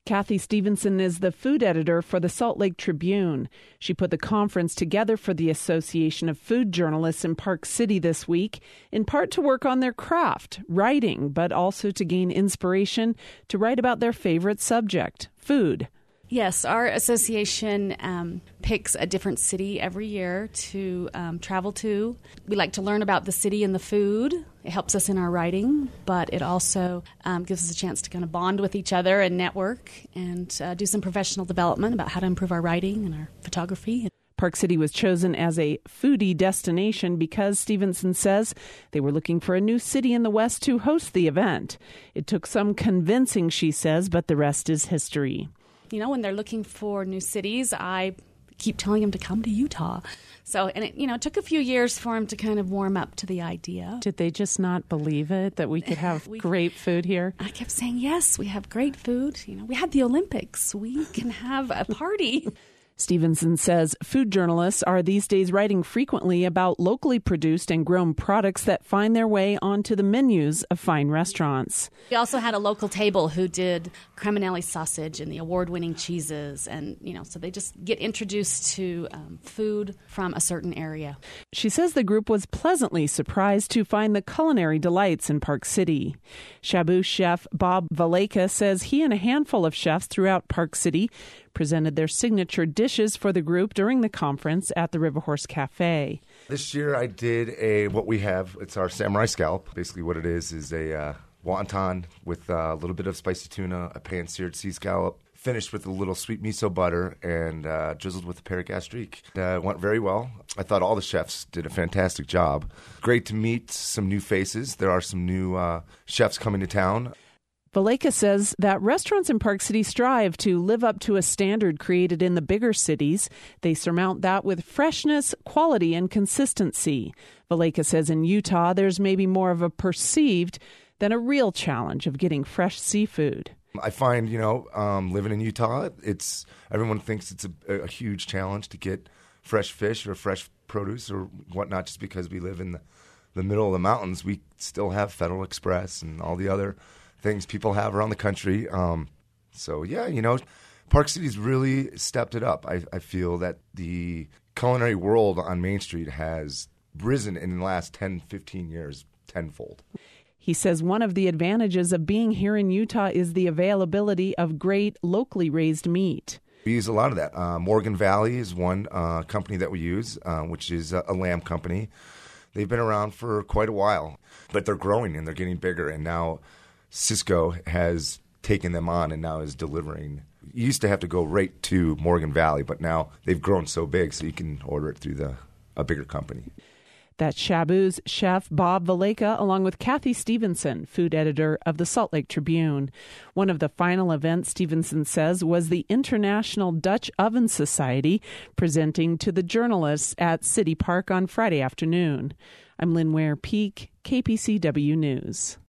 Kathy Stevenson is the food editor for the Salt Lake Tribune. She put the conference together for the Association of Food Journalists in Park City this week, in part to work on their craft, writing, but also to gain inspiration to write about their favorite subject, food. Yes, our association picks a different city every year to travel to. We like to learn about the city and the food. It helps us in our writing, but it also gives us a chance to kind of bond with each other and network and do some professional development about how to improve our writing and our photography. Park City was chosen as a foodie destination because, Stevenson says, they were looking for a new city in the West to host the event. It took some convincing, she says, but the rest is history. You know, when they're looking for new cities, I keep telling them to come to Utah. So, and it took a few years for them to kind of warm up to the idea. Did they just not believe it, that we could have great food here? I kept saying, yes, we have great food. You know, we had the Olympics. We can have a party. Stevenson says food journalists are these days writing frequently about locally produced and grown products that find their way onto the menus of fine restaurants. We also had a local table who did Creminelli sausage and the award-winning cheeses. And, so they just get introduced to food from a certain area. She says the group was pleasantly surprised to find the culinary delights in Park City. Shabu chef Bob Valeka says he and a handful of chefs throughout Park City presented their signature dishes for the group during the conference at the River Horse Cafe. This year I did it's our samurai scallop. Basically what it is a wonton with a little bit of spicy tuna, a pan-seared sea scallop, finished with a little sweet miso butter and drizzled with a pear gastrique. It went very well. I thought all the chefs did a fantastic job. Great to meet some new faces. There are some new chefs coming to town. Valeka says that restaurants in Park City strive to live up to a standard created in the bigger cities. They surmount that with freshness, quality, and consistency. Valeka says in Utah, there's maybe more of a perceived than a real challenge of getting fresh seafood. I find, living in Utah, everyone thinks it's a huge challenge to get fresh fish or fresh produce or whatnot just because we live in the middle of the mountains. We still have Federal Express and all the other things people have around the country. Park City's really stepped it up. I feel that the culinary world on Main Street has risen in the last 10, 15 years tenfold. He says one of the advantages of being here in Utah is the availability of great locally raised meat. We use a lot of that. Morgan Valley is one company that we use, which is a lamb company. They've been around for quite a while, but they're growing and they're getting bigger, and now Cisco has taken them on and now is delivering. You used to have to go right to Morgan Valley, but now they've grown so big so you can order it through a bigger company. That's Shabu's chef Bob Valeka, along with Kathy Stevenson, food editor of the Salt Lake Tribune. One of the final events, Stevenson says, was the International Dutch Oven Society presenting to the journalists at City Park on Friday afternoon. I'm Lynn Ware Peak, KPCW News.